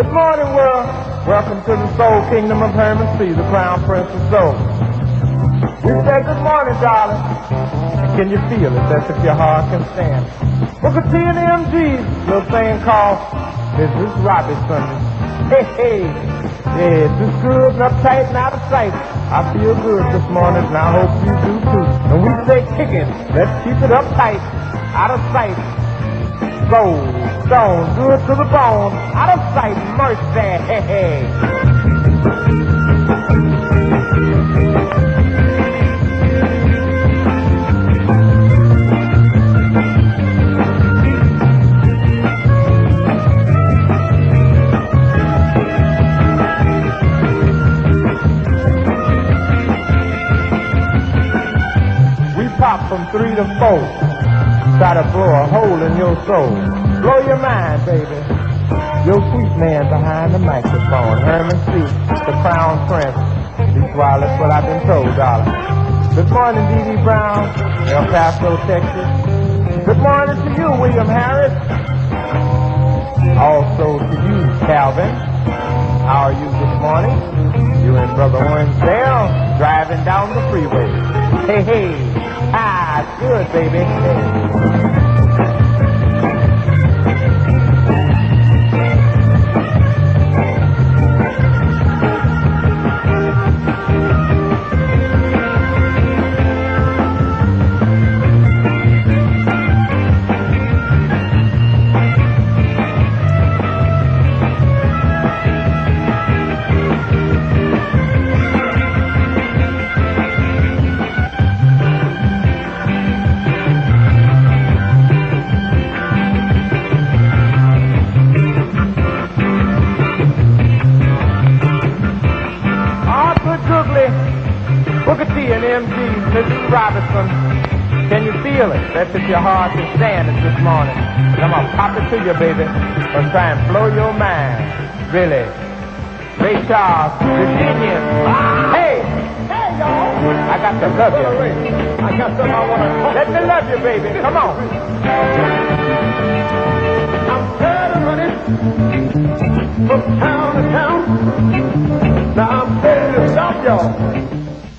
Good morning, world. Welcome to the Soul Kingdom of Herman C., the Crown Prince of Soul. We say good morning, darling. And can you feel it? That's if your heart can stand it. Booker T and MG's little thing called Mrs. Robinson. Hey, hey. Yeah, it's good and uptight and out of sight. I feel good this morning, and I hope you do too. And we say kicking. Let's keep it uptight, out of sight. Gold, stone, good to the bone, out of sight, mercy, hey, hey. We pop from 3 to 4. Try to blow a hole in your soul. Blow your mind, baby. Your sweet man behind the microphone. Herman C., the Crown Prince. That's what I've been told, darling. Good morning, D.D. Brown, El Paso, Texas. Good morning to you, William Harris. Also to you, Calvin. How are you this morning? You and Brother Winsdale driving down the freeway. Hey, hey. Ah, it's good, baby. Booker T and MG, Mrs. Robinson, can you feel it? That's if your heart is stand it this morning. And I'm gonna pop it to you, baby, and try and blow your mind. Really. Ray Charles, Virginian. Hey! Hey, y'all! I got to love you. I got something I want to... Let me love you, baby. Come on. I'm tired of running from town to town. Now I'm ready to stop y'all.